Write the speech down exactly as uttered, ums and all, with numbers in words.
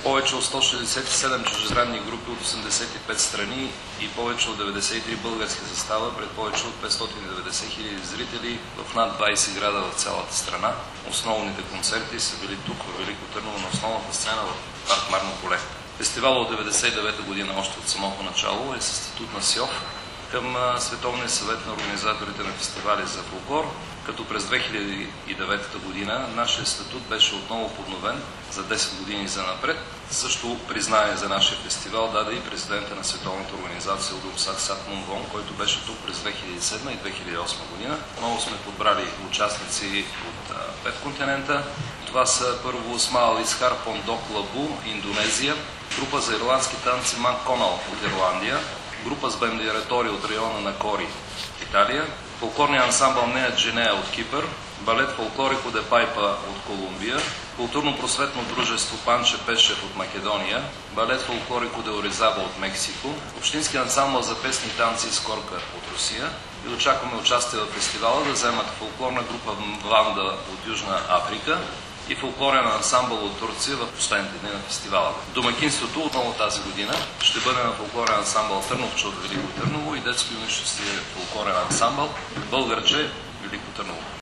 Повече от сто шестдесет и седем чуждестранни групи от осемдесет и пет страни и повече от деветдесет и три български състава пред повече от петстотин и деветдесет хиляди зрители в над двадесет града в цялата страна. Основните концерти са били тук, в Велико Търново, на основната сцена в парк Марно поле. Фестивалът от деветдесет и девета година, още от самото начало, е със статут на СИОФ към Световния съвет на организаторите на фестивали за фолклор, като през две хиляди и девета година нашия статут беше отново подновен за десет години занапред. Също признание за нашия фестивал даде и президента на Световната организация Удомсак Сатмун Вон, който беше тук през две хиляди и седма и две хиляди и осма година. Отново сме подбрали участници от пет континента. Това са първо Смайл Исхар Пондок Лабу, Индонезия, група за ирландски танци Ман Конал от Ирландия, група с бендиратори от района на Кори, Италия, фолклорния ансамбъл Нея Дженея от Кипър, балет Фолклорико де Пайпа от Колумбия, културно-просветно дружество Панче Пешев от Македония, балет Фолклорико де Оризаба от Мексико, общински ансамбъл за песни и танци Скорка от Русия и очакваме участие в фестивала да вземат фолклорна група Ванда от Южна Африка и фолклорен ансамбъл от Турция в последните дни на фестивала. Домакинството отново тази година ще бъде на фолклорен ансамбъл Търновче от Велико Търново и детско-юношески фолклорен ансамбъл Българче Велико Търново.